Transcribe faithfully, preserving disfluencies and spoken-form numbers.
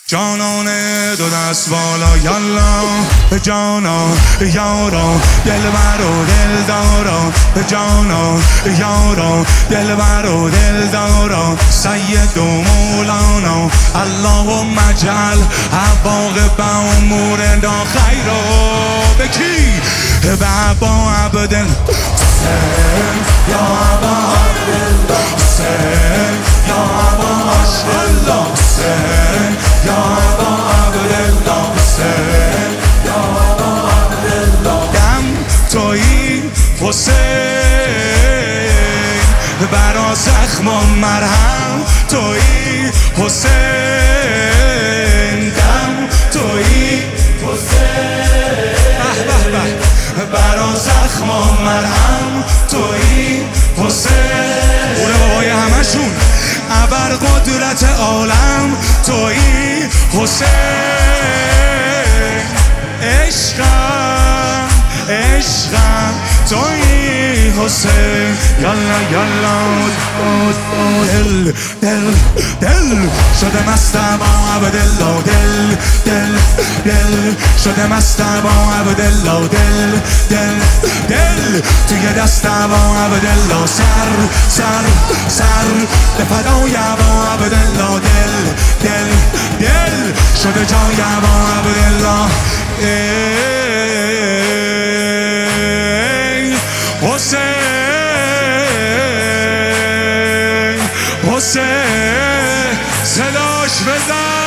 جانانه دو دست بالا یالا جانا یارا دلبر و دلدارا جانا یارا دلبر و دلدارا سید و مولانا اللهم اجعل عواقب امورنا خیرا. به کی؟ به ابا عبدالله یا ابا عبدالله حسین یا ابا عبدالله حسین یا ابا عبدالله حسین یا ابا عبدالله دم تویی حسین برا زخم و مرهم تویی حسین دم تویی حسین به به به برا زخم و مرهم تویی حسین اوره بابای همشون ابر قدرت عالم تویی حسین عشقم عشقم تویی حسین یالا یالا دل دل دل شده مستم عبدالله دل دل دل شده مستم عبدالله دل دل دل توی دستم عبدالله سر سر سر به فدای عبدالله دل دل دل شده جایم عبدالله حسین حسین صداش بزن.